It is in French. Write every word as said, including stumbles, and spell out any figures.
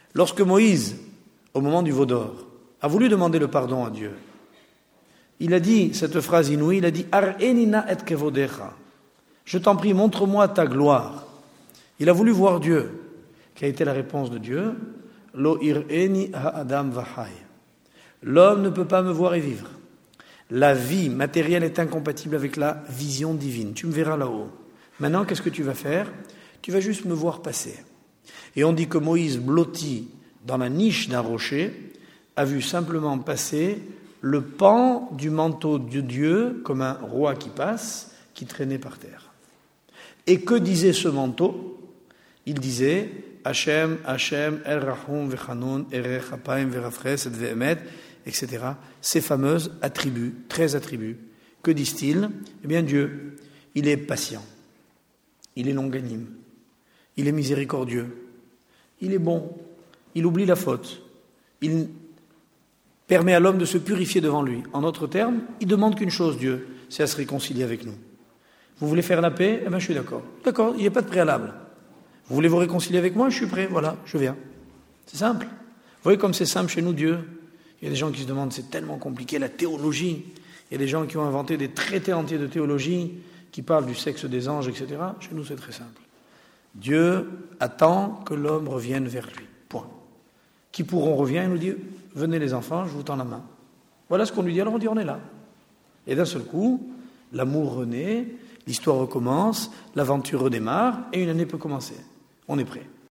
Lorsque Moïse, au moment du veau d'or, a voulu demander le pardon à Dieu, il a dit cette phrase inouïe, il a dit « Ar-enina et kevodecha » je t'en prie, montre-moi ta gloire. Il a voulu voir Dieu. Quelle a été la réponse de Dieu? Lo ir'eni ha'adam vahai. L'homme ne peut pas me voir et vivre. La vie matérielle est incompatible avec la vision divine. Tu me verras là-haut. Maintenant, qu'est-ce que tu vas faire? Tu vas juste me voir passer. Et on dit que Moïse, blotti dans la niche d'un rocher, a vu simplement passer le pan du manteau de Dieu, comme un roi qui passe, qui traînait par terre. Et que disait ce manteau? Il disait Hachem, Hachem, El Rahum, Vechanun, Erech, Hapaim, Verafres, et Vehemet, et cetera. Ces fameux attributs, treize attributs. Que disent-ils? Eh bien, Dieu, il est patient, il est longanime, il est miséricordieux, il est bon, il oublie la faute, il permet à l'homme de se purifier devant lui. En d'autres termes, il demande qu'une chose, Dieu, c'est à se réconcilier avec nous. Vous voulez faire la paix? Eh bien, je suis d'accord. D'accord, il n'y a pas de préalable. Vous voulez vous réconcilier avec moi? Je suis prêt, voilà, je viens. C'est simple. Vous voyez comme c'est simple chez nous, Dieu. Il y a des gens qui se demandent, c'est tellement compliqué, la théologie. Il y a des gens qui ont inventé des traités entiers de théologie qui parlent du sexe des anges, et cetera. Chez nous, c'est très simple. Dieu attend que l'homme revienne vers lui. Point. Qui pourront revient et nous dit, venez les enfants, je vous tends la main. Voilà ce qu'on lui dit, alors on dit, on est là. Et d'un seul coup, l'amour renaît, l'histoire recommence, l'aventure redémarre et une année peut commencer. On est prêt.